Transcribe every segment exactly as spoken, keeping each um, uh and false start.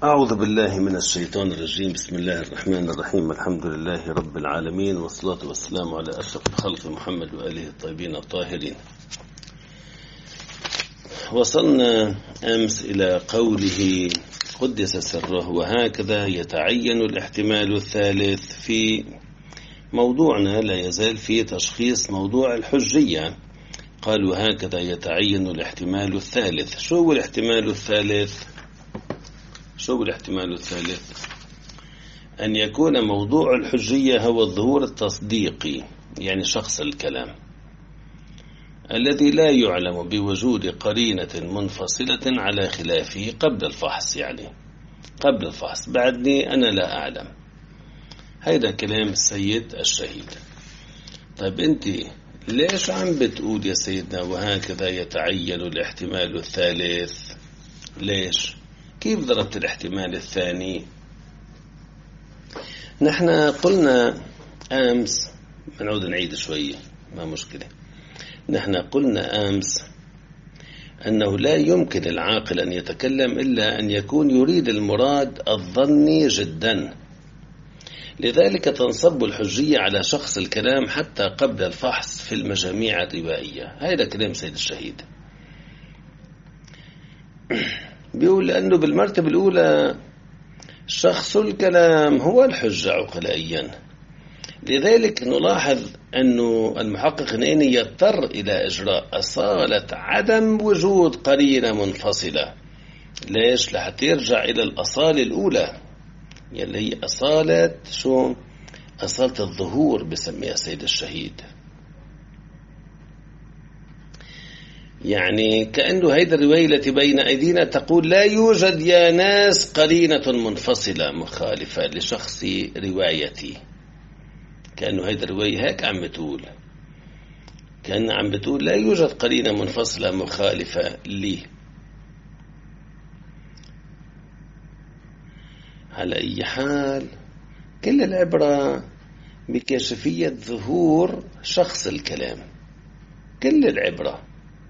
أعوذ بالله من الشيطان الرجيم. بسم الله الرحمن الرحيم. الحمد لله رب العالمين، والصلاة والسلام على أشرف الخلق محمد وآله الطيبين الطاهرين. وصلنا أمس إلى قوله قدس سره: وهكذا يتعين الاحتمال الثالث. في موضوعنا لا يزال في تشخيص موضوع الحجية. قال: وهكذا يتعين الاحتمال الثالث. شو هو الاحتمال الثالث؟ شو هو الاحتمال الثالث؟ أن يكون موضوع الحجية هو الظهور التصديقي، يعني شخص الكلام الذي لا يعلم بوجود قرينة منفصلة على خلافه قبل الفحص. يعني قبل الفحص بعدني أنا لا أعلم. هذا كلام السيد الشهيد. طيب أنت ليش عم بتقول يا سيدنا وهكذا يتعين الاحتمال الثالث؟ ليش؟ كيف ضربت الاحتمال الثاني؟ نحن قلنا أمس، بنعود نعيد شوية ما مشكلة. نحن قلنا أمس أنه لا يمكن العاقل أن يتكلم إلا أن يكون يريد المراد الظني جدا. لذلك تنصب الحجية على شخص الكلام حتى قبل الفحص في المجاميع الروائية. هذا كلام سيد الشهيد. بيقول لأنه بالمرتبة الأولى شخص الكلام هو الحجة عقلائيا. لذلك نلاحظ أنه المحقق هنا يضطر إلى إجراء أصالة عدم وجود قرينة منفصلة. ليش؟ لحتى يرجع إلى الأصالة الأولى يلي هي أصالة شو؟ أصالة الظهور بسميها سيد الشهيد. يعني كأنه هيدا الرواية التي بين أيدينا تقول: لا يوجد يا ناس قرينة منفصلة مخالفة لشخص روايتي. كأنه هيدا الرواية هيك عم بتقول، كأن عم بتقول لا يوجد قرينة منفصلة مخالفة لي. على أي حال، كل العبرة بكشفية ظهور شخص الكلام. كل العبرة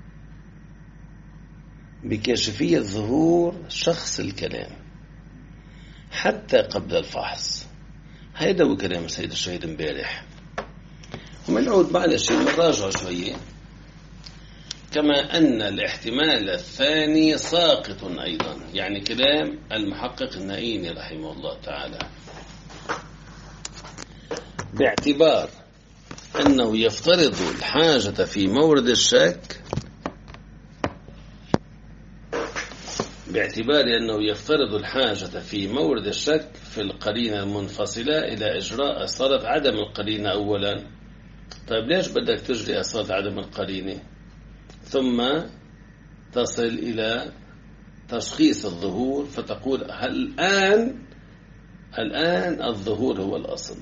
بكشفية ظهور شخص الكلام حتى قبل الفحص. هيدا هو كلام السيد الشهيد امبارح. ومنعود معلش نراجع شوية. كما أن الاحتمال الثاني ساقط أيضا، يعني كلام المحقق النائيني رحمه الله تعالى، باعتبار أنه يفترض الحاجة في مورد الشك باعتبار أنه يفترض الحاجة في مورد الشك في القرينة المنفصلة إلى إجراء أصالة عدم القرينة أولا. طيب ليش بدك تجري أصالة عدم القرينة ثم تصل إلى تشخيص الظهور فتقول الآن الآن الظهور هو الأصل؟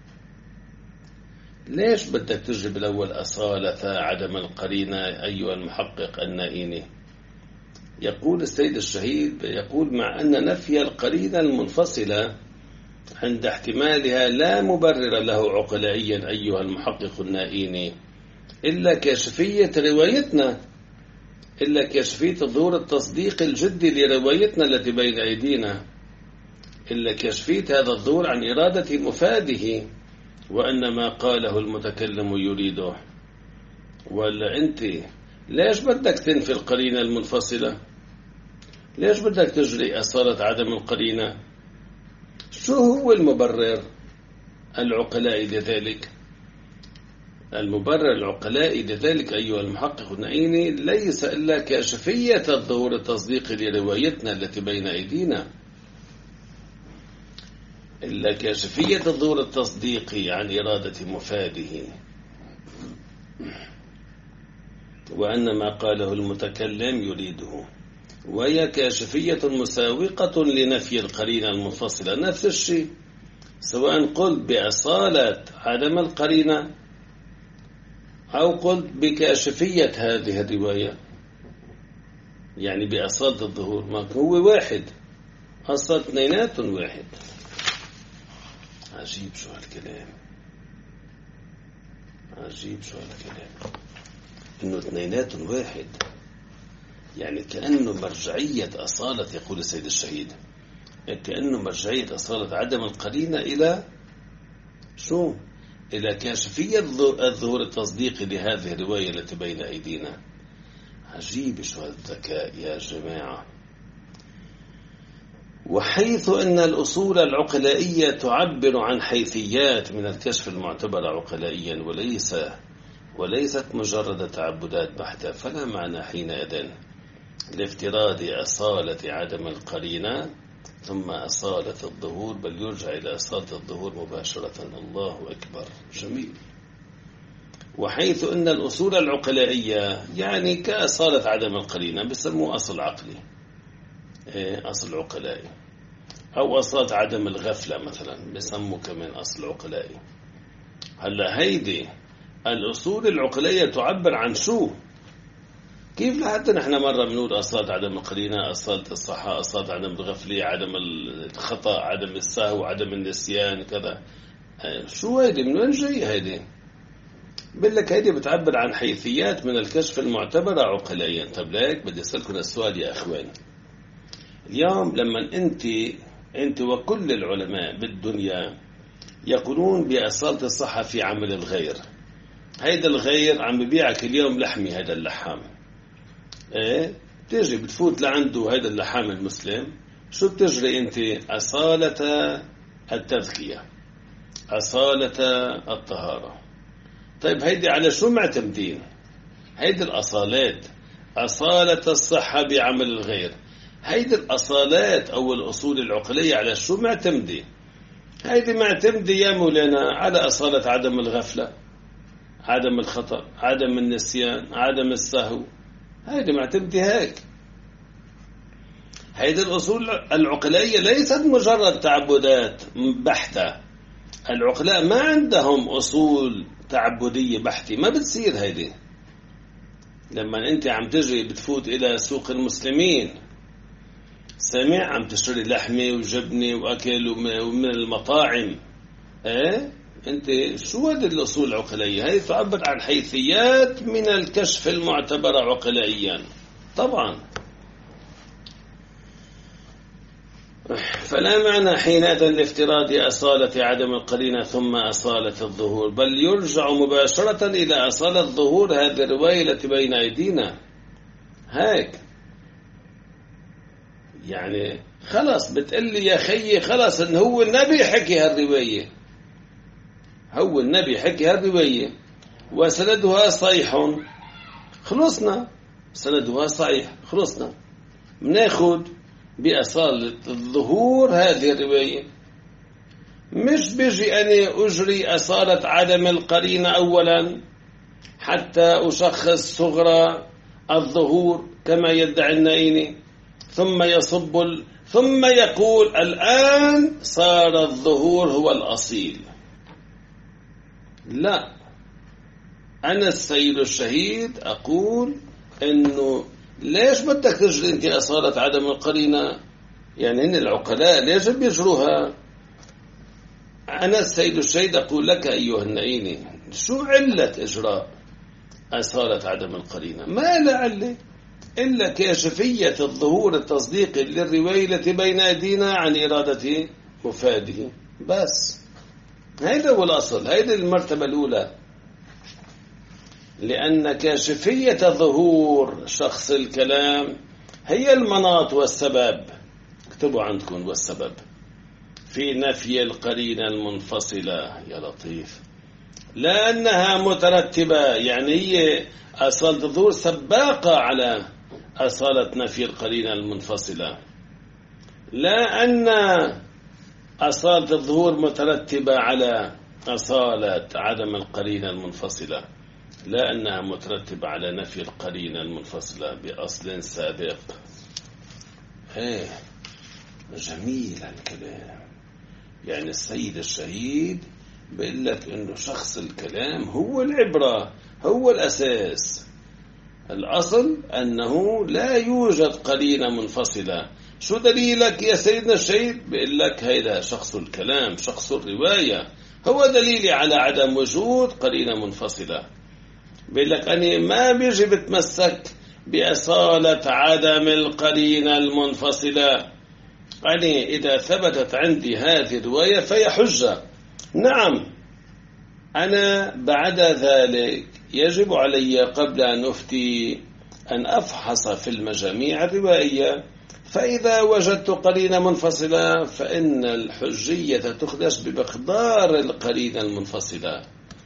ليش بدك تجري بالأول أصالة عدم القرينة أيها المحقق النائيني؟ يقول السيد الشهيد، يقول: مع أن نفي القرينة المنفصلة عند احتمالها لا مبرر له عقلائيا أيها المحقق النائيني إلا كشفية روايتنا إلا كشفية الظهور التصديق الجدي لروايتنا التي بين أيدينا، إلا كشفية هذا الظهور عن إرادة مفاده وأن ما قاله المتكلم يريده. ولا أنت ليش بدك تنفي القرينة المنفصلة؟ ليش بدك تجري أصالة عدم القرينة؟ شو هو المبرر العقلائي لذلك؟ المبرر العقلائي لذلك أيها المحقق النائيني ليس إلا كشفية الظهور التصديقي لروايتنا التي بين أيدينا، إلا كشفية الظهور التصديقي عن إرادة مفاده وأن ما قاله المتكلم يريده، وهي كاشفية مساوقة لنفي القرينة المنفصلة. نفس الشيء سواء قلت بأصالة عدم القرينة أو قلت بكاشفية هذه الرواية، يعني بأصالة الظهور، ما هو واحد، أصل اثنينات واحد. عجيب شو هالكلام، عجيب شو هالكلام، إنه اثنينات واحد. يعني كأنه مرجعية أصالة، يقول السيد الشهيد، كأنه مرجعية أصالة عدم القرينة إلى شو؟ إلى كاشفية الظهور التصديقي لهذه الرواية التي بين أيدينا. عجيب شو الذكاء يا جماعة. وحيث أن الأصول العقلائية تعبر عن حيثيات من الكشف المعتبر عقلائيا وليس وليست مجرد تعبدات بحتة، فلا معنى حينئذ لافتراض أصالة عدم القرينة ثم أصالة الظهور، بل يرجع إلى أصالة الظهور مباشرة. الله أكبر، جميل. وحيث أن الأصول العقلائية يعني كأصالة عدم القرينة بسموه أصل عقلي، أصل عقلائي، أو أصالة عدم الغفلة مثلا بسموه كمان أصل عقلائي. هلا هيدي الأصول العقلية تعبر عن شو؟ كيف لحتى نحن مرة بنقول أصالة عدم القرينة، أصالة الصحة، أصالة عدم الغفلة، عدم الخطأ، عدم السهو، عدم النسيان، كذا. شو هيدي؟ من وين جاي هيدي؟ بقول لك هيدي بتعبر عن حيثيات من الكشف المعتبرة عقليا. طب ليك بدي أسألكم السؤال يا أخوان. اليوم لما أنت أنت وكل العلماء بالدنيا يقولون بأصالة الصحة في عمل الغير، هيدا الغير عم ببيعك اليوم لحمي، هيدا اللحام، ايه بتجي بتفوت لعنده هيدا اللحام المسلم، شو بتجري انت؟ أصالة التذكية، أصالة الطهارة. طيب هيدي على شو معتمدين؟ هيدي الأصالات، أصالة الصحة بعمل الغير، هيدي الأصالات أو الأصول العقلية على شو معتمدة؟ هيدي معتمدة يا مولانا على أصالة عدم الغفلة، عدم الخطأ، عدم النسيان، عدم السهو. هيدي معتمدة هيك. هيدي الأصول العقلية ليست مجرد تعبدات بحتة. العقلاء ما عندهم أصول تعبدية بحتة، ما بتصير هيدي. لما أنت عم تجي بتفوت إلى سوق المسلمين، سامع عم تشتري لحمة وجبنة وأكل ومن المطاعم، إيه أنت شو هذه الأصول العقلية؟ هذه تعبر عن حيثيات من الكشف المعتبر عقلائيا طبعا. فلا معنى حينئذ لافتراض أصالة عدم القرينة ثم أصالة الظهور، بل يرجع مباشرة إلى أصالة الظهور هذه الرواية التي بين أيدينا. هيك يعني خلاص بتقلي يا خيي خلاص إن هو النبي حكي هالرواية، هو النبي حكي هالرواية وسندها صحيح، خلصنا. سندها صحيح، خلصنا. بناخد بأصالة الظهور هذه الرواية، مش بيجي أنا أجري أصالة عدم القرينة أولا حتى أشخص صغرى الظهور كما يدعي النائني، ثم يصب ال... ثم يقول الآن صار الظهور هو الأصيل. لا، أنا السيد الشهيد أقول إنه ليش بدك تجري أنت أصالة عدم القرينة؟ يعني إن العقلاء ليش بيجروها؟ أنا السيد الشهيد أقول لك أيها النائني، شو علة إجراء أصالة عدم القرينة؟ ما لا علة إلا كاشفية الظهور التصديقي للرواية التي بين أيدينا عن إرادة مفاده، بس هذا هو الأصل، هذه المرتبة الأولى. لأن كاشفية ظهور شخص الكلام هي المناط والسبب، اكتبوا عندكم والسبب في نفي القرينة المنفصلة. يا لطيف، لأنها مترتبة، يعني هي أصالة الظهور سباقة على أصالة نفي القرينة المنفصلة، لا أن أصالة الظهور مترتبة على أصالة عدم القرينة المنفصلة، لا أنها مترتبة على نفي القرينة المنفصلة بأصل سابق. ايه جميل الكلام. يعني السيد الشهيد بيقول لك إنه شخص الكلام هو العبرة، هو الأساس. الأصل أنه لا يوجد قرينة منفصلة. شو دليلك يا سيدنا الشهيد؟ بيقول لك هيدا شخص الكلام، شخص الرواية، هو دليلي على عدم وجود قرينة منفصلة. بيقول لك أنا ما بيجي بتمسك بأصالة عدم القرينة المنفصلة، يعني إذا ثبتت عندي هذه الرواية فهي حجة. نعم، أنا بعد ذلك يجب علي قبل أن أفتي أن أفحص في المجاميع الروائية، فإذا وجدت قرينة منفصلة فإن الحجية تخدش بمقدار القرينة المنفصلة.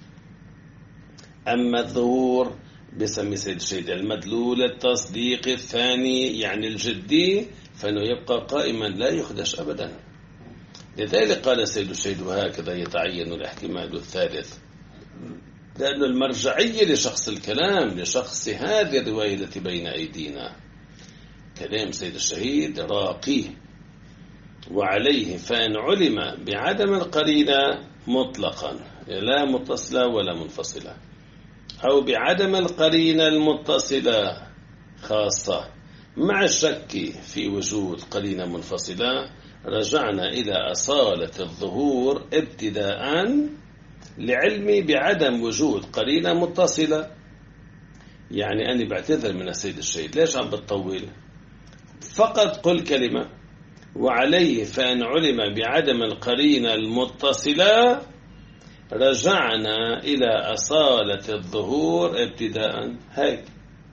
أما الظهور بسمي سيد الشهيد المدلول التصديق الثاني يعني الجدي، فإنه يبقى قائما لا يخدش أبدا. لذلك قال سيد الشهيد وهكذا يتعين الاحتمال الثالث، لأن المرجعية لشخص الكلام لشخص هذه الرواية التي بين أيدينا كلام سيد الشهيد راقي، وعليه فإن علم بعدم القرينة مطلقا لا متصلة ولا منفصلة، أو بعدم القرينة المتصلة خاصة مع الشك في وجود قرينة منفصلة، رجعنا إلى أصالة الظهور ابتداء لعلمي بعدم وجود قرينة متصلة. يعني أنا بعتذر من السيد الشهيد، ليش عم بتطول؟ فقط قل كلمة وعليه فإن علم بعدم القرينة المتصلة رجعنا إلى أصالة الظهور ابتداء. هيك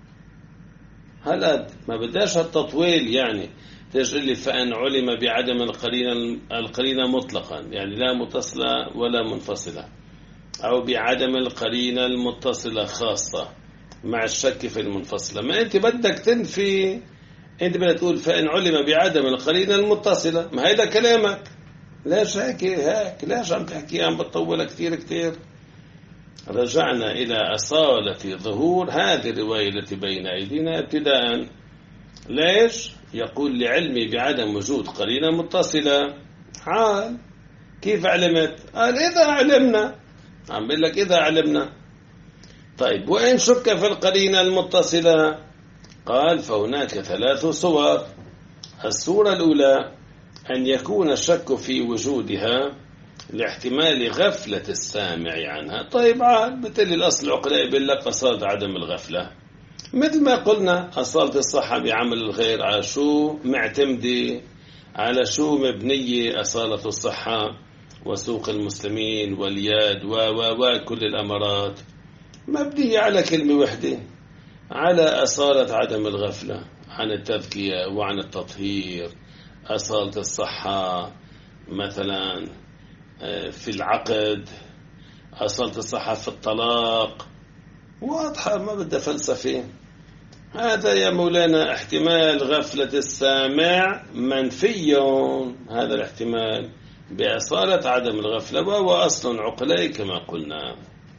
هلا ما بداش التطويل، يعني تقول لي فإن علم بعدم القرينة القرينة مطلقا يعني لا متصلة ولا منفصلة، أو بعدم القرينة المتصلة خاصة مع الشك في المنفصلة. ما أنت بدك تنفي، أنت بدك تقول فإن علم بعدم القرينة المتصلة، ما هيدا كلامك. ليش هيك هيك ليش عم تحكي عم بتطول كثير كثير؟ رجعنا إلى أصالة ظهور هذه الرواية التي بين أيدينا ابتداء. ليش؟ يقول لعلمي بعدم وجود قرينة متصلة. حال كيف علمت؟ قال إذا علمنا، عم بقول لك إذا علمنا. طيب وإن شك في القرينة المتصلة؟ قال فهناك ثلاث صور. الصورة الأولى أن يكون الشك في وجودها لاحتمال غفلة السامع عنها. طيب عاد بتلي الأصل عقلاء يقول لك أصالة عدم الغفلة، مثل ما قلنا أصالة الصحة بعمل الغير على شو معتمدة، على شو مبنية أصالة الصحة وسوق المسلمين واليد و و و كل الأمارات مبنية على كلمة واحدة، على أصالة عدم الغفلة عن التذكية وعن التطهير. أصالة الصحة مثلا في العقد، أصالة الصحة في الطلاق، واضحة ما بدها فلسفة. هذا يا مولانا احتمال غفلة السامع منفي، هذا الاحتمال بأصالة عدم الغفلة، وهو أصل عقلي كما قلنا.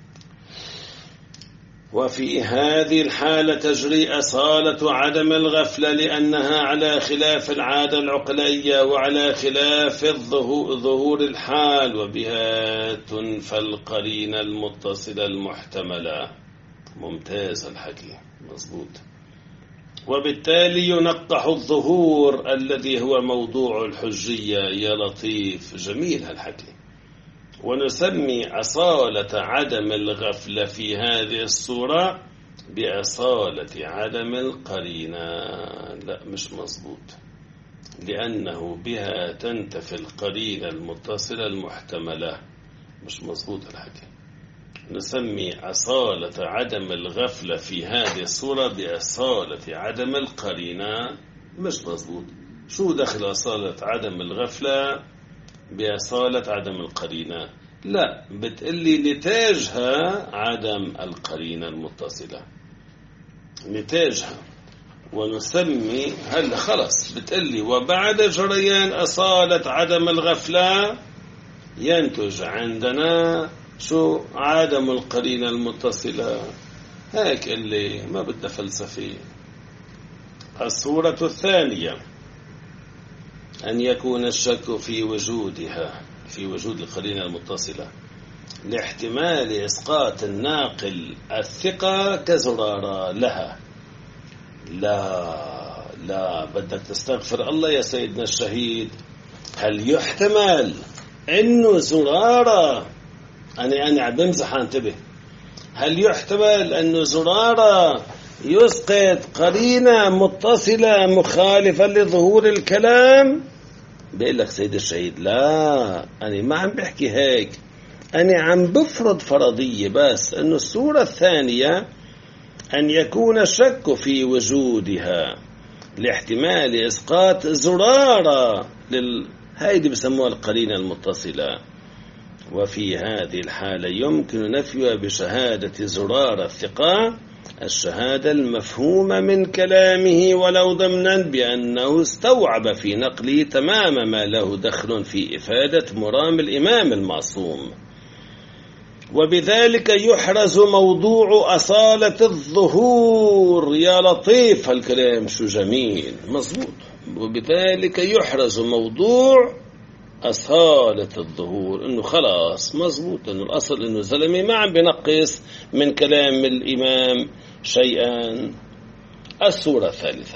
وفي هذه الحالة تجري أصالة عدم الغفلة لأنها على خلاف العادة العقلية وعلى خلاف ظهور الحال، وبها تنفى القرينة المتصلة المحتملة. ممتاز الحكي، مظبوط. وبالتالي ينقح الظهور الذي هو موضوع الحجية. يا لطيف، جميل هالحكي. ونسمي أصالة عدم الغفلة في هذه الصورة بأصالة عدم القرينة. لا مش مظبوط، لأنه بها تنتفي القرينة المتصلة المحتملة. مش مظبوط الحكي. نسمي أصالة عدم الغفلة في هذه الصورة بأصالة عدم القرينة. مش مظبوط. شو دخل أصالة عدم الغفلة بأصالة عدم القرينة؟ لا، بتقلي نتاجها عدم القرينة المتصلة، نتاجها. ونسمي هل خلص بتقلي وبعد جريان أصالة عدم الغفلة ينتج عندنا شو؟ عدم القرينة المتصلة. هيك اللي ما بدها فلسفة. الصورة الثانية أن يكون الشك في وجودها، في وجود القرينة المتصلة، لاحتمال إسقاط الناقل الثقة كزرارة لها. لا لا، بدك تستغفر الله يا سيدنا الشهيد. هل يحتمل إنه زرارة، أنا أنا عم بمزح، انتبه، هل يحتمل أنه زرارة يسقط قرينة متصلة مخالفة لظهور الكلام؟ بيقول لك سيد الشهيد لا، أنا ما عم بحكي هيك، أنا عم بفرض فرضية بس أنه الصورة الثانية أن يكون الشك في وجودها لاحتمال إسقاط زرارة لل... هيدي بسموها القرينة المتصلة، وفي هذه الحالة يمكن نفيها بشهادة زرارة الثقة الشهادة المفهومة من كلامه ولو ضمنا بأنه استوعب في نقله تمام ما له دخل في إفادة مرام الإمام المعصوم، وبذلك يحرز موضوع أصالة الظهور. يا لطيف هالكلام شو جميل، مظبوط. وبذلك يحرز موضوع أصالة الظهور، إنه خلاص مظبوط، إنه الأصل إنه زلمي ما عم بنقص من كلام الإمام شيئا. الصورة الثالثة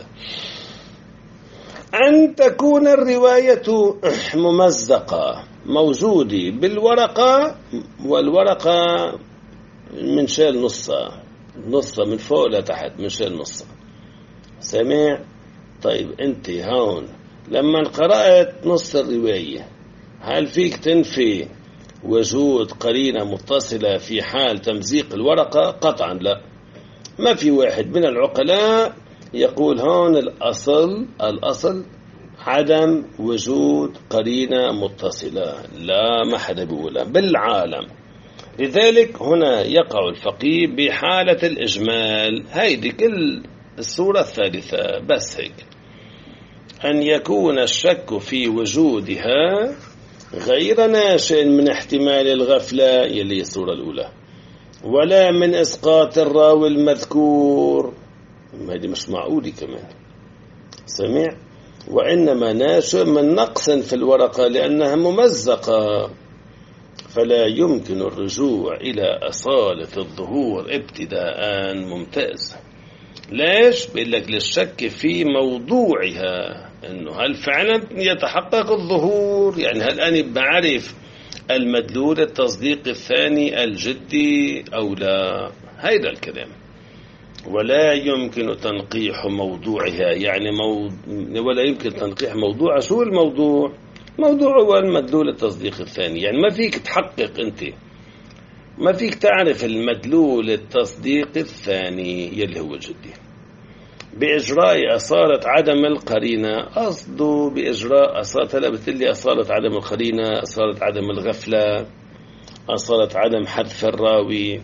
أن تكون الرواية ممزقة موجودة بالورقة، والورقة من شال نصها نصها من فوق لتحت، من شال نصها. سمع؟ طيب أنت هون لما قرأت نص الرواية هل فيك تنفي وجود قرينة متصلة في حال تمزيق الورقة؟ قطعا لا. ما في واحد من العقلاء يقول هون الأصل الأصل عدم وجود قرينة متصلة، لا، ما حدا بيقولها بالعالم. لذلك هنا يقع الفقيه بحالة الإجمال. هيدي كل الصورة الثالثة بس هيك، أن يكون الشك في وجودها غير ناشئ من احتمال الغفلة يلي الصورة الأولى، ولا من إسقاط الراوي المذكور، هذه مش معقولة كمان. سمع؟ وإنما ناشئ من نقص في الورقة لأنها ممزقة، فلا يمكن الرجوع إلى أصالة الظهور ابتداء. ممتاز. ليش؟ بيقول لك للشك في موضوعها، إنه هل فعلا يتحقق الظهور، يعني هل أنا بعرف المدلول التصديق الثاني الجدي أو لا. هيدا الكلام. ولا يمكن تنقيح موضوعها، يعني مو... ولا يمكن تنقيح موضوع. شو الموضوع؟ موضوع هو المدلول التصديق الثاني، يعني ما فيك تحقق أنت، ما فيك تعرف المدلول التصديق الثاني يلي هو الجدي بإجراء أصالة عدم القرينة. قصده بإجراء أصالة، لا بتلي أصالة عدم القرينة، أصالة عدم الغفلة، أصالة عدم حذف الراوي،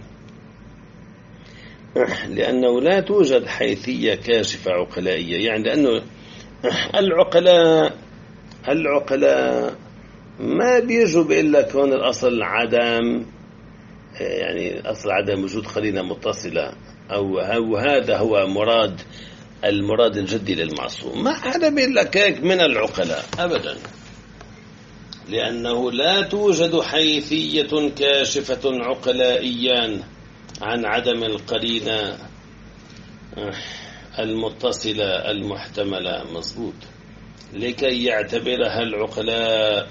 لأنه لا توجد حيثية كاشفة عقلائية. يعني لأنه العقلاء العقلاء ما بيجوا بيقول لك هون الأصل عدم، يعني أصل عدم وجود قرينة متصلة، أو هذا هو مراد المراد الجدي للمعصوم. ما حدا بيقول لك هيك من العقلاء أبدا، لأنه لا توجد حيثية كاشفة عقلائيا عن عدم القرينة المتصلة المحتملة. مظبوط. لكي يعتبرها العقلاء،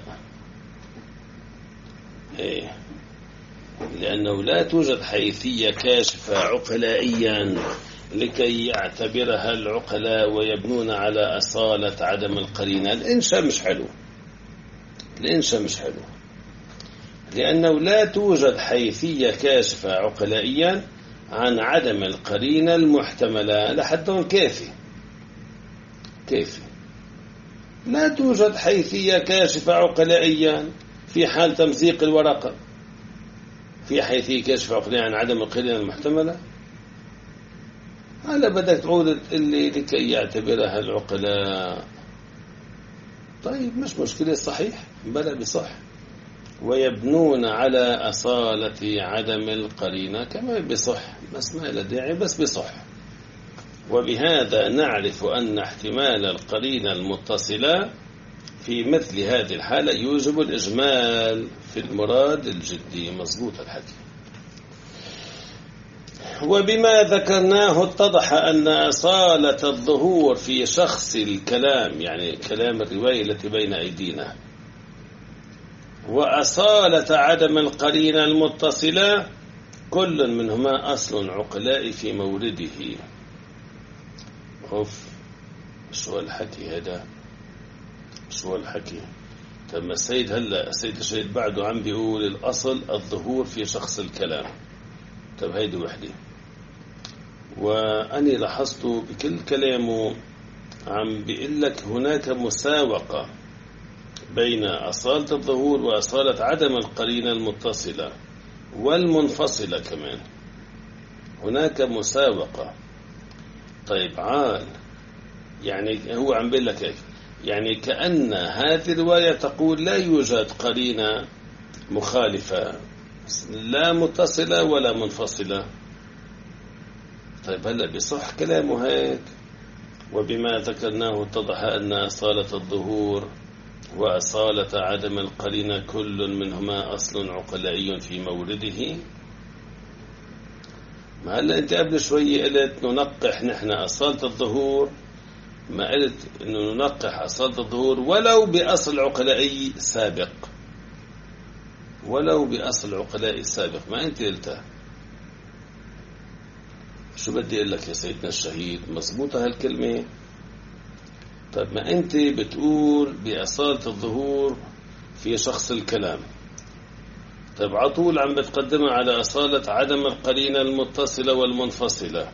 إيه؟ لأنه لا توجد حيثية كاشفة عقلائيا لكي يعتبرها العقلاء ويبنون على أصالة عدم القرينة. الإنشاء مش حلو، الإنشاء مش حلو، لأنه لا توجد حيثية كاشفة عقلائيا عن عدم القرينة المحتملة. لحد هون كافي كافي. لا توجد حيثية كاشفة عقلائيا في حال تمزيق الورقة، في حيثية كاشفة عقلائيا عن عدم القرينة المحتملة. هلا بدك تعود اللي لكي يعتبرها العقلاء. طيب مش مشكلة، صحيح، بلا بصح. ويبنون على أصالة عدم القرينة كما بصح، بس ما له داعي، بس بصح. وبهذا نعرف أن احتمال القرينة المتصلة في مثل هذه الحالة يوجب الإجمال في المراد الجدي. مظبوط الحكي. وبما ذكرناه اتضح أن أصالة الظهور في شخص الكلام، يعني كلام الرواية التي بين أيدينا، وأصالة عدم القرينة المتصلة كل منهما أصل عقلائي في مورده. أوف، شو الحكي هذا؟ شو الحكي؟ طب ما السيد هلا السيد الشهيد بعده عم بيقول الأصل الظهور في شخص الكلام. طب هيدي وحدة. وأني لاحظت بكل كلامه عم بيقول لك هناك مساوقة بين أصالة الظهور وأصالة عدم القرينة المتصلة والمنفصلة كمان. هناك مساوقة. طيب عال، يعني هو عم بيقول لك هيك، يعني كأن هذه الرواية تقول لا يوجد قرينة مخالفة لا متصلة ولا منفصلة. طيب هلا بصح كلامه هيك؟ وبما ذكرناه اتضح أن أصالة الظهور وأصالة عدم القرينة كل منهما أصل عقلائي في مورده. ما هلا أنت قبل شوي قلت ننقح نحن أصالة الظهور، ما قلت إنه ننقح أصالة الظهور ولو بأصل عقلائي سابق، ولو بأصل عقلائي سابق، ما أنت قلتها. شو بدي أقول لك يا سيدنا الشهيد؟ مضبوطة هالكلمة؟ طيب ما أنت بتقول بأصالة الظهور في شخص الكلام، طيب عطول عم بتقدمها على أصالة عدم القرينة المتصلة والمنفصلة،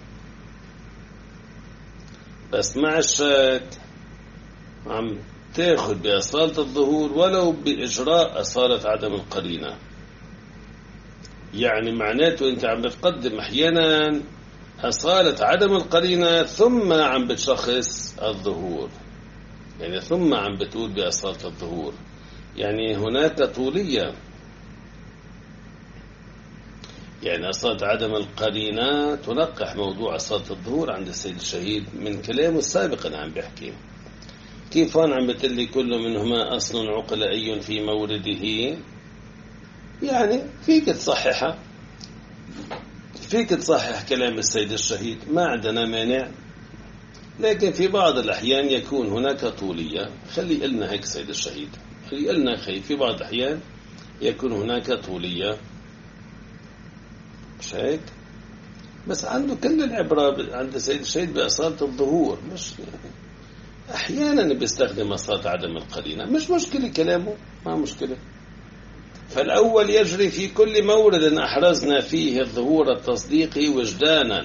بس مع الشك عم تاخذ بأصالة الظهور ولو بإجراء أصالة عدم القرينة. يعني معناته أنت عم بتقدم أحيانا أصالة عدم القرينة ثم عم بتشخص الظهور، يعني ثم عم بتقول بأصالة الظهور، يعني هناك طولية. يعني أصالة عدم القرينة تنقح موضوع أصالة الظهور عند السيد الشهيد من كلامه السابق. أنا عم بحكي كيف أنا عم بتقلي كل منهما أصل عقلائي في مورده، يعني فيك تصححها، فيك تصحح كلام السيد الشهيد، ما عندنا مانع. لكن في بعض الأحيان يكون هناك طولية. خلي قلنا هيك سيد الشهيد، خلي قلنا خي في بعض الأحيان يكون هناك طولية، مش هيك؟ بس عنده كل العبرة عند السيد الشهيد بأصالة الظهور، مش يعني أحيانا بيستخدم أصالة عدم القرينة، مش مشكلة كلامه، ما مشكلة. فالأول يجري في كل مورد أحرزنا فيه الظهور التصديقي وجدانا.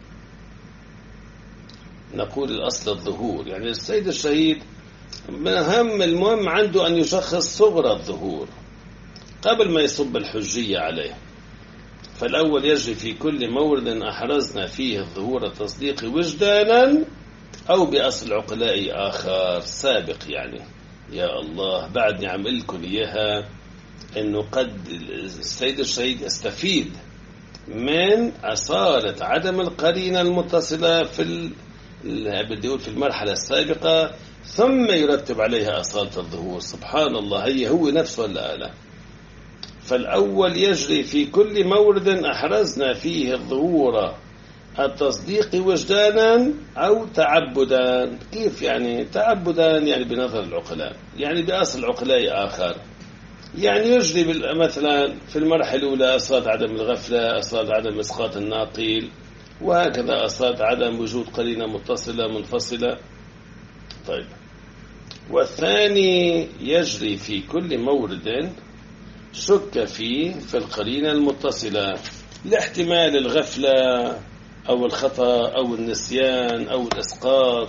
نقول الأصل الظهور، يعني السيد الشهيد من أهم المهم عنده أن يشخص صغر الظهور قبل ما يصب الحجية عليه. فالأول يجري في كل مورد أحرزنا فيه الظهور التصديقي وجدانا أو بأصل عقلائي آخر سابق. يعني يا الله بعدني عم لكم إياها إنه قد السيد الشهيد يستفيد من أصالة عدم القرينة المتصلة في ال... بدي أقول في المرحلة السابقة ثم يرتب عليها أصالة الظهور. سبحان الله، هي هو نفسه ولا لا؟ فالأول يجري في كل مورد أحرزنا فيه الظهور التصديق وجدانا أو تعبدا. كيف يعني تعبدا؟ يعني بنظر العقلاء، يعني بأصل عقلاء آخر. يعني يجري مثلا في المرحلة الأولى أصالة عدم الغفلة، أصالة عدم إسقاط الناقل، وهكذا أصالة عدم وجود قرينة متصلة منفصلة. طيب، والثاني يجري في كل مورد شك فيه في القرينة المتصلة لاحتمال الغفلة أو الخطأ أو النسيان أو الإسقاط،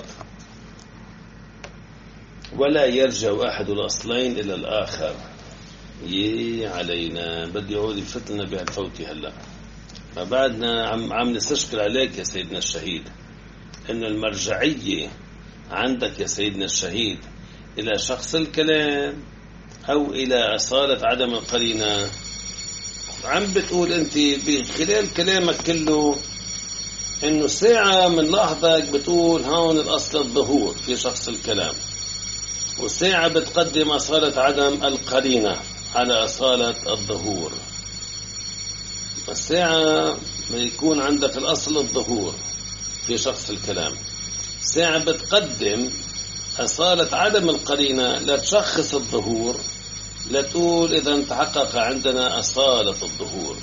ولا يرجع أحد الأصلين إلى الآخر. يي علينا، بدي يعود يفتلنا بهالفوتي هلا. ما بعدنا عم عم نستشكل عليك يا سيدنا الشهيد إن المرجعية عندك يا سيدنا الشهيد إلى شخص الكلام أو إلى أصالة عدم القرينة. عم بتقول أنت بخلال كلامك كله إنه ساعة من لحظك بتقول هون الأصل الظهور في شخص الكلام، وساعة بتقدم أصالة عدم القرينة على أصالة الظهور. الساعة بيكون عندك الأصل الظهور في شخص الكلام، ساعة بتقدم أصالة عدم القرينة لتشخص الظهور، لتقول إذا تحقق عندنا أصالة الظهور.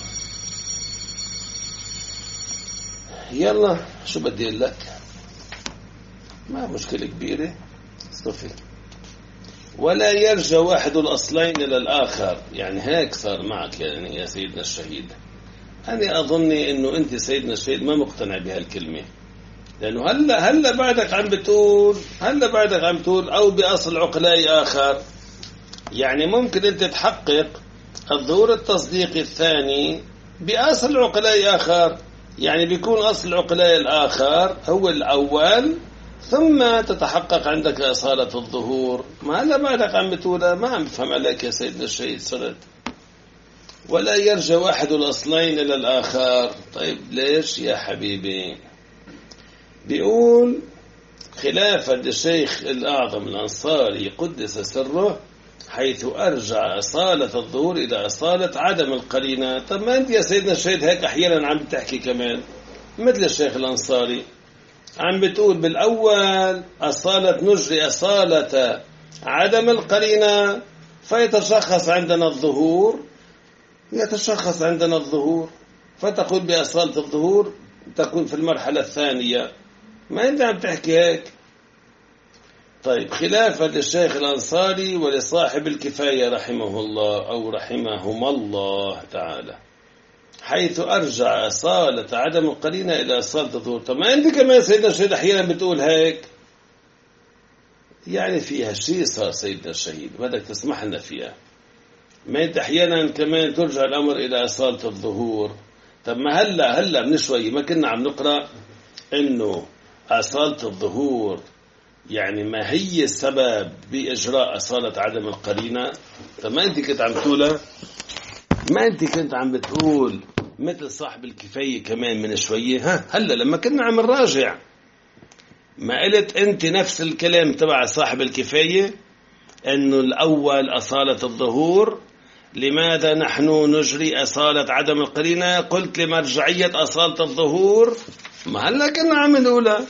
يلا شو بدي أقول لك، ما مشكلة كبيرة صفي. ولا يرجع واحد الأصلين إلى الآخر. يعني هيك صار معك يعني يا سيدنا الشهيد. أنا أظني أنه أنت سيدنا الشهيد ما مقتنع بهالكلمة، لأنه هلا هلا بعدك عم بتقول هلا بعدك عم تقول أو بأصل عقلائي آخر. يعني ممكن أنت تحقق الظهور التصديقي الثاني بأصل عقلائي آخر، يعني بيكون أصل عقلائي الآخر هو الأول، ثم تتحقق عندك أصالة الظهور. ما هلا بعدك عم بتقول ما عم بفهم عليك يا سيدنا الشهيد صرت. ولا يرجع واحد الأصلين إلى الآخر. طيب ليش يا حبيبي؟ بيقول خلافا للشيخ الأعظم الأنصاري قدس سره، حيث أرجع أصالة الظهور إلى أصالة عدم القرينة. طب ما أنت يا سيدنا الشهيد هيك أحيانا عم بتحكي كمان مثل الشيخ الأنصاري، عم بتقول بالأول أصالة نجري أصالة عدم القرينة فيتشخص عندنا الظهور، يتشخص عندنا الظهور، فتقول بأصالة الظهور تكون في المرحلة الثانية. ما أنت عم تحكي هيك. طيب خلافا للشيخ الأنصاري ولصاحب الكفاية رحمه الله أو رحمهما الله تعالى، حيث أرجع أصالة عدم القرينة إلى أصالة الظهور. طب ما أنت كمان سيدنا الشهيد أحيانا بتقول هيك، يعني فيها شيء صار سيدنا الشهيد بدك تسمح لنا فيها. ما أنت أحيانا كمان ترجع الأمر إلى أصالة الظهور. طب ما هلا هلا من شوي ما كنا عم نقرأ إنه أصالة الظهور يعني ما هي السبب بإجراء أصالة عدم القرينة؟ طب ما أنت كنت عم تقولها، ما أنت كنت عم بتقول مثل صاحب الكفاية كمان من شوية. ها هلا لما كنا عم نراجع ما قلت أنت نفس الكلام تبع صاحب الكفاية أنه الأول أصالة الظهور، لماذا نحن نجري أصالة عدم القرينة؟ قلت لمرجعية أصالة الظهور. ما هلا كنا عم نقولها.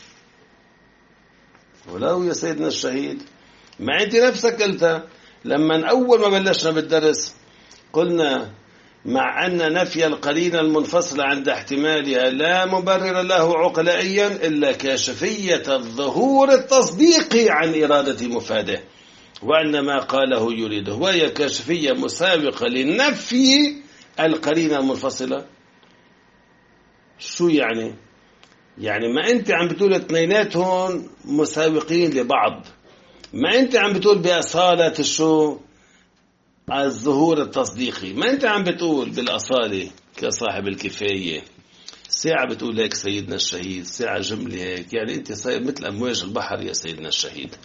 ولو يا سيدنا الشهيد ما أنت نفسك قلتها لما أول ما بلشنا بالدرس، قلنا مع أن نفي القرينة المنفصلة عند احتمالها لا مبرر له عقلائيا إلا كاشفية الظهور التصديقي عن إرادة مفاده، وأن ما قاله يريده، وهي كاشفية مسابقة لنفي القرينة المنفصلة. شو يعني؟ يعني ما أنت عم بتقول اثنيناتهم مساوقين لبعض، ما أنت عم بتقول بأصالة الشو الظهور التصديقي، ما أنت عم بتقول بالأصالة كصاحب الكفاية. ساعة بتقول هيك سيدنا الشهيد، ساعة جملة هيك، يعني أنت صاير مثل أمواج البحر يا سيدنا الشهيد.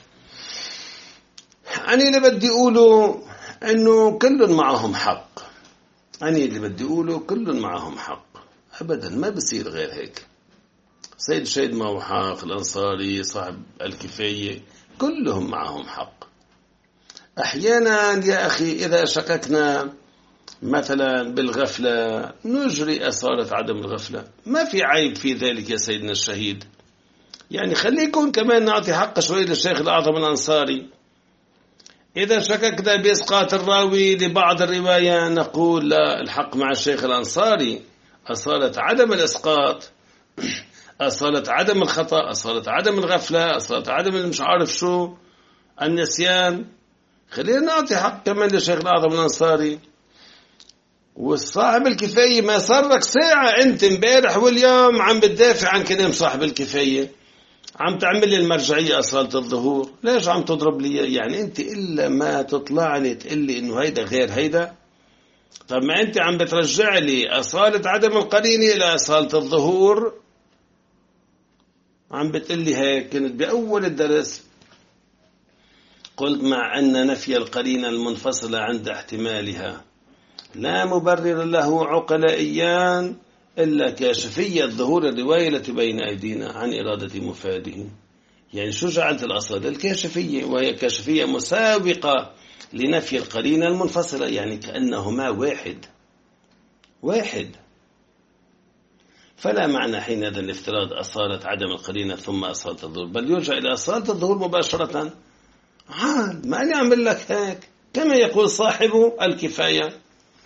أنا اللي بدي أقوله أنه كل معهم حق، أنا اللي بدي أقوله كل معهم حق أبدا، ما بصير غير هيك. سيد الشهيد معه حق، الأنصاري صاحب الكفاية كلهم معهم حق. أحيانا يا أخي إذا شككنا مثلا بالغفلة نجري أصالة عدم الغفلة، ما في عيب في ذلك يا سيدنا الشهيد. يعني خليكم كمان نعطي حق شوي للشيخ الأعظم الأنصاري. إذا شككنا بإسقاط الراوي لبعض الرواية نقول لا، الحق مع الشيخ الأنصاري، أصالة عدم الإسقاط، أصالة عدم الخطأ، أصالة عدم الغفلة، أصالة عدم المش عارف شو النسيان. خلينا نعطي حق كمان للشيخ الأعظم الأنصاري. والصاحب الكفاية ما صار لك ساعة أنت امبارح واليوم عم بتدافع عن كلام صاحب الكفاية، عم تعمل لي المرجعية أصالة الظهور. ليش عم تضرب لي؟ يعني أنت إلا ما تطلع لي تقول لي إنه هيدا غير هيدا. طب ما أنت عم بترجع لي أصالة عدم القرينة إلى أصالة الظهور، عم بتقول لي هيك. كنت بأول الدرس قلت مع أن نفي القرينة المنفصلة عند احتمالها لا مبرر له عقلائيا إلا كاشفية ظهور الرواية التي بين أيدينا عن إرادة مفاده. يعني شو جعلت الأصل؟ الكاشفية، وهي كاشفية مسابقة لنفي القرينة المنفصلة، يعني كأنهما واحد واحد. فلا معنى حينئذ لافتراض أصالة عدم القرينة ثم أصالة الظهور، بل يرجع إلى أصالة الظهور مباشرة. عاد ما أنا أعمل لك هيك كما يقول صاحب الكفاية.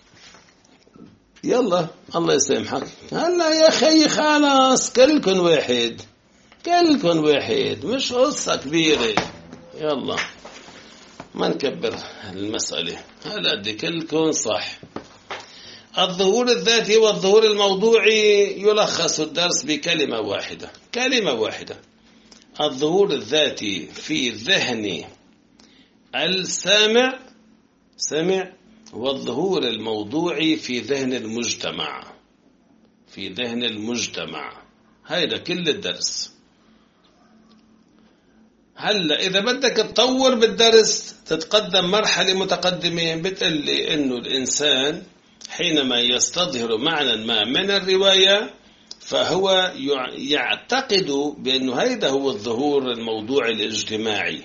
يلا الله يسامحك. هلا يا خي خلاص كلكن واحد، كلكن واحد، مش قصة كبيرة. يلا ما نكبر المسألة، هذا قد كل كون صح. الظهور الذاتي والظهور الموضوعي يلخص الدرس بكلمة واحدة، كلمة واحدة: الظهور الذاتي في ذهن السامع سمع، والظهور الموضوعي في ذهن المجتمع، في ذهن المجتمع. هذا كل الدرس. هلا إذا بدك تطور بالدرس تتقدم مرحلة متقدمة، بتقول لي إنه الإنسان حينما يستظهر معنى ما من الرواية فهو يعتقد بأنه هيدا هو الظهور الموضوعي الاجتماعي.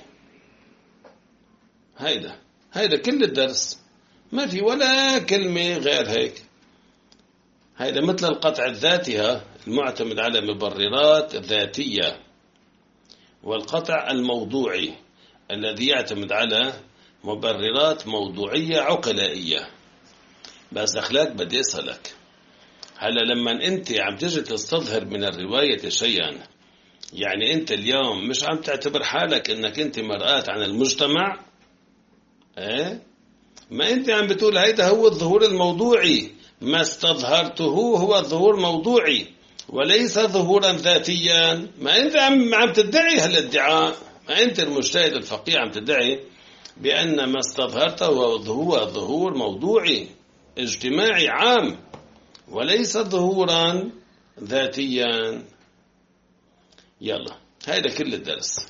هيدا هيدا كل الدرس، ما في ولا كلمة غير هيك. هيدا مثل القطع الذاتي المعتمد على مبررات ذاتية، والقطع الموضوعي الذي يعتمد على مبررات موضوعية عقلائية. بس أخلاق بدي أسألك، هلا لما أنت عم تجي تستظهر من الرواية شيئا، يعني أنت اليوم مش عم تعتبر حالك أنك أنت مرآة عن المجتمع؟ إيه؟ ما أنت عم بتقول هيدا هو الظهور الموضوعي، ما استظهرته هو الظهور موضوعي وليس ظهورا ذاتيا. ما أنت عم عم تدعي هالادعاء، ما أنت المجتهد الفقيه عم تدعي بأن ما استظهرته هو ظهور موضوعي اجتماعي عام وليس ظهورا ذاتيا. يلا هذا كل الدرس.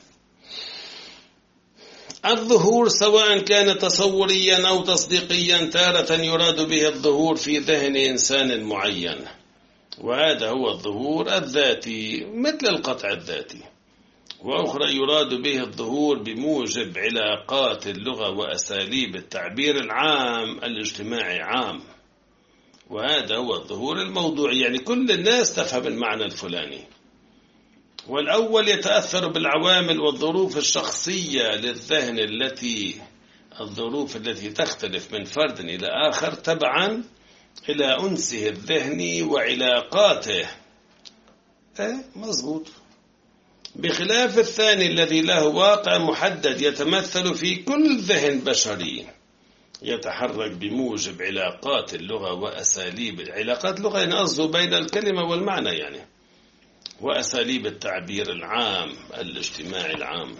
الظهور سواء كان تصوريا أو تصديقيا، تارة يراد به الظهور في ذهن إنسان معين، وهذا هو الظهور الذاتي مثل القطع الذاتي، وأخرى يراد به الظهور بموجب علاقات اللغة وأساليب التعبير العام الاجتماعي عام، وهذا هو الظهور الموضوعي، يعني كل الناس تفهم المعنى الفلاني. والأول يتأثر بالعوامل والظروف الشخصية للذهن التي الظروف التي تختلف من فرد إلى آخر تبعا إلى أنسه الذهني وعلاقاته. إيه مظبوط. بخلاف الثاني الذي له واقع محدد يتمثل في كل ذهن بشري يتحرك بموجب علاقات اللغة وأساليب علاقات اللغة، يعني قصده بين الكلمة والمعنى يعني، وأساليب التعبير العام الاجتماعي العام.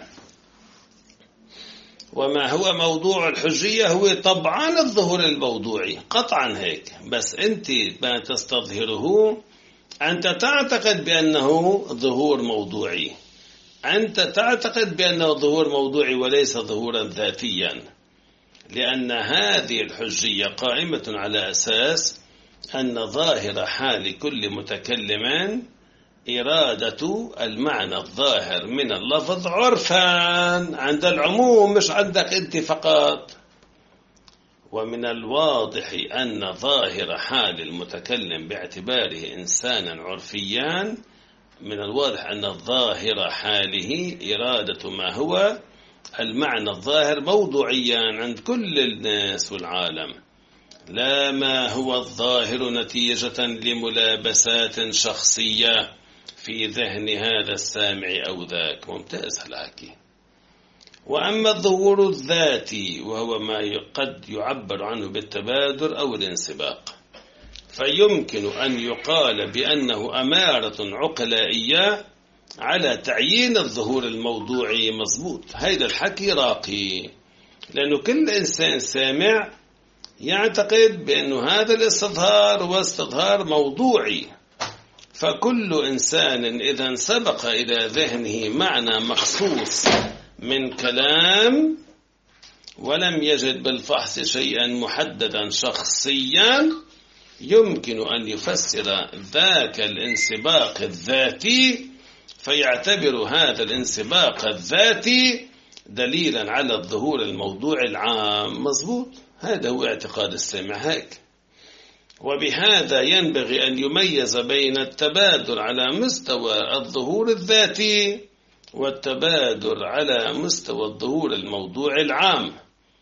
وما هو موضوع الحجية هو طبعا الظهور الموضوعي قطعا هيك، بس أنت ما تستظهره أنت تعتقد بأنه ظهور موضوعي، أنت تعتقد بأنه ظهور موضوعي وليس ظهورا ذاتيا، لأن هذه الحجية قائمة على أساس أن ظاهر حال كل متكلم إرادة المعنى الظاهر من اللفظ عرفا عند العموم، مش عندك أنت فقط. ومن الواضح أن ظاهر حال المتكلم باعتباره إنسانا عرفيا، من الواضح أن ظاهر حاله إرادة ما هو المعنى الظاهر موضوعيا عند كل الناس والعالم، لا ما هو الظاهر نتيجة لملابسات شخصية في ذهن هذا السامع أو ذاك. ممتاز هالحكي. وأما الظهور الذاتي وهو ما قد يعبر عنه بالتبادر أو الانسباق، فيمكن أن يقال بأنه أمارة عقلائية على تعيين الظهور الموضوعي. مظبوط، هيدا الحكي راقي، لأنه كل إنسان سامع يعتقد بأنه هذا الاستظهار هو استظهار موضوعي، فكل إنسان إذا سبق إلى ذهنه معنى مخصوص من كلام ولم يجد بالفحص شيئا محددا شخصيا، يمكن أن يفسر ذاك الانسباق الذاتي، فيعتبر هذا الانسباق الذاتي دليلا على الظهور الموضوعي العام. مظبوط، هذا هو اعتقاد السامع هيك. وبهذا ينبغي أن يميز بين التبادر على مستوى الظهور الذاتي والتبادر على مستوى الظهور الموضوعي العام.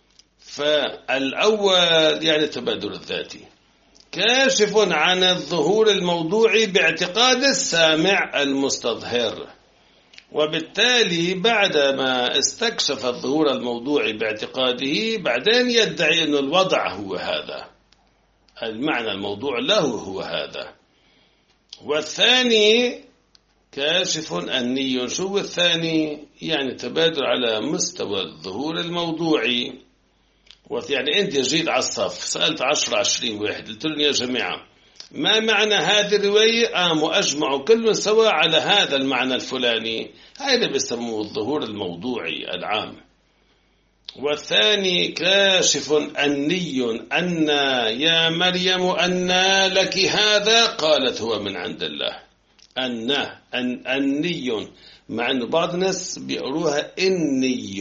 فالأول يعني التبادر الذاتي كاشف عن الظهور الموضوعي باعتقاد السامع المستظهر، وبالتالي بعدما استكشف الظهور الموضوعي باعتقاده بعدين يدعي أن الوضع هو هذا، المعنى الموضوع له هو هذا. والثاني كاشف أني. شو الثاني؟ يعني تبادل على مستوى الظهور الموضوعي. يعني أنت جيت على الصف سألت عشرة عشرين واحد، قلت لهم يا جماعة ما معنى هذه الرواية؟ قاموا أجمعوا كل سوا على هذا المعنى الفلاني، هذا بيسموه الظهور الموضوعي العام. والثاني كاشف أني. أن يا مريم أن لك هذا؟ قالت هو من عند الله. أن أن أني، مع أن بعض الناس بيقروها إني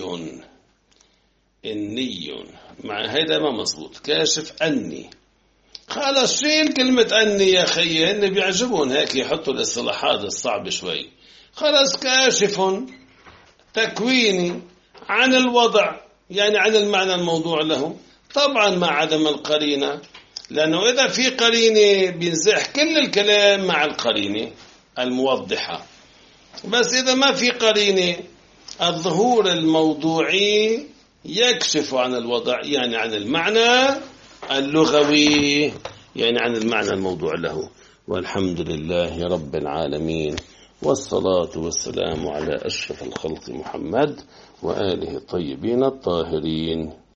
إني، مع هذا ما مظبوط. كاشف أني، خلاص شيل كلمة أني يا خي، هن بيعجبون هيك يحطوا الاصطلاحات الصعبة شوي. خلاص كاشف تكويني عن الوضع، يعني عن المعنى الموضوع له، طبعا مع عدم القرينة، لأنه إذا في قرينة بينزح كل الكلام مع القرينة الموضحة. بس إذا ما في قرينة الظهور الموضوعي يكشف عن الوضع، يعني عن المعنى اللغوي، يعني عن المعنى الموضوع له. والحمد لله رب العالمين، والصلاة والسلام على أشرف الخلق محمد وآله الطيبين الطاهرين.